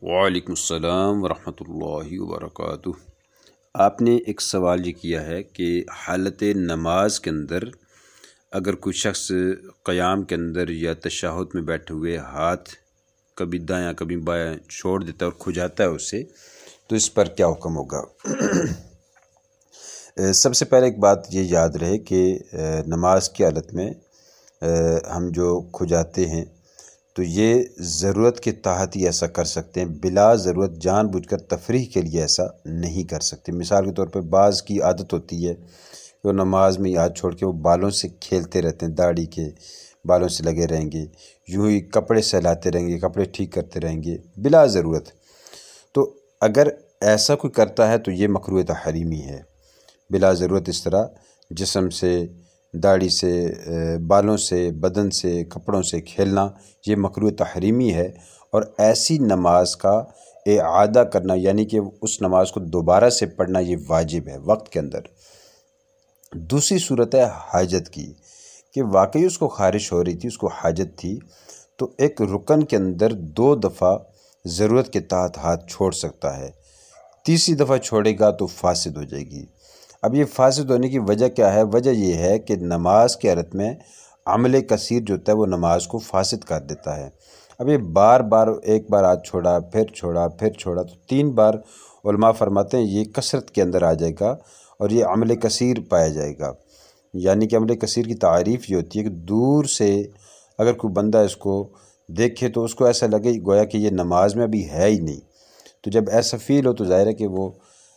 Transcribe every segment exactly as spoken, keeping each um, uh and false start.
وعلیکم السلام ورحمۃ اللہ وبرکاتہ۔ آپ نے ایک سوال یہ کیا ہے کہ حالت نماز کے اندر اگر کوئی شخص قیام کے اندر یا تشہد میں بیٹھے ہوئے ہاتھ کبھی دایاں کبھی بایاں چھوڑ دیتا ہے اور کھجاتا ہے اسے، تو اس پر کیا حکم ہوگا؟ سب سے پہلے ایک بات یہ یاد رہے کہ نماز کی حالت میں ہم جو کھجاتے ہیں تو یہ ضرورت کے تحت ہی ایسا کر سکتے ہیں، بلا ضرورت جان بوجھ کر تفریح کے لیے ایسا نہیں کر سکتے۔ مثال کے طور پہ بعض کی عادت ہوتی ہے کہ وہ نماز میں ہاتھ چھوڑ کے وہ بالوں سے کھیلتے رہتے ہیں، داڑھی کے بالوں سے لگے رہیں گے، یوں ہی کپڑے سہلاتے رہیں گے، کپڑے ٹھیک کرتے رہیں گے بلا ضرورت۔ تو اگر ایسا کوئی کرتا ہے تو یہ مکروہ تحریمی ہے، بلا ضرورت اس طرح جسم سے، داڑھی سے، بالوں سے، بدن سے، کپڑوں سے کھیلنا یہ مکروہ تحریمی ہے، اور ایسی نماز کا اعادہ کرنا یعنی کہ اس نماز کو دوبارہ سے پڑھنا یہ واجب ہے وقت کے اندر۔ دوسری صورت ہے حاجت کی، کہ واقعی اس کو خارش ہو رہی تھی، اس کو حاجت تھی، تو ایک رکن کے اندر دو دفعہ ضرورت کے تحت ہاتھ چھوڑ سکتا ہے، تیسری دفعہ چھوڑے گا تو فاسد ہو جائے گی۔ اب یہ فاسد ہونے کی وجہ کیا ہے؟ وجہ یہ ہے کہ نماز کی حالت میں عمل کثیر جو ہوتا ہے وہ نماز کو فاسد کر دیتا ہے۔ اب یہ بار بار ایک بار ہاتھ چھوڑا، پھر چھوڑا، پھر چھوڑا، تو تین بار علماء فرماتے ہیں یہ کثرت کے اندر آ جائے گا اور یہ عمل کثیر پایا جائے گا۔ یعنی کہ عمل کثیر کی تعریف یہ ہوتی ہے کہ دور سے اگر کوئی بندہ اس کو دیکھے تو اس کو ایسا لگے گویا کہ یہ نماز میں ابھی ہے ہی نہیں۔ تو جب ایسا فیل ہو تو ظاہر ہے کہ وہ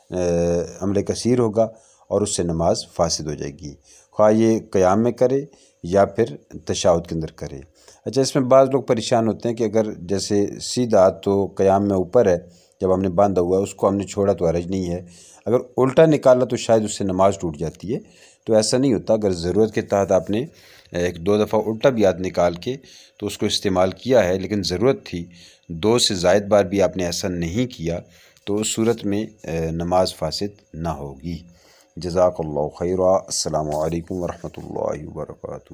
عمل کثیر ہوگا اور اس سے نماز فاسد ہو جائے گی، خواہ یہ قیام میں کرے یا پھر تشہد کے اندر کرے۔ اچھا، اس میں بعض لوگ پریشان ہوتے ہیں کہ اگر جیسے سیدھا ہاتھ تو قیام میں اوپر ہے، جب ہم نے باندھا ہوا ہے اس کو ہم نے چھوڑا تو حرج نہیں ہے، اگر الٹا نکالا تو شاید اس سے نماز ٹوٹ جاتی ہے۔ تو ایسا نہیں ہوتا، اگر ضرورت کے تحت آپ نے ایک دو دفعہ الٹا بھی ہاتھ نکال کے تو اس کو استعمال کیا ہے، لیکن ضرورت تھی دو سے زائد بار بھی آپ نے ایسا نہیں کیا، تو اس صورت میں نماز فاسد نہ ہوگی۔ جزاک اللہ خیرا۔ السلام علیکم ورحمۃ اللہ وبرکاتہ۔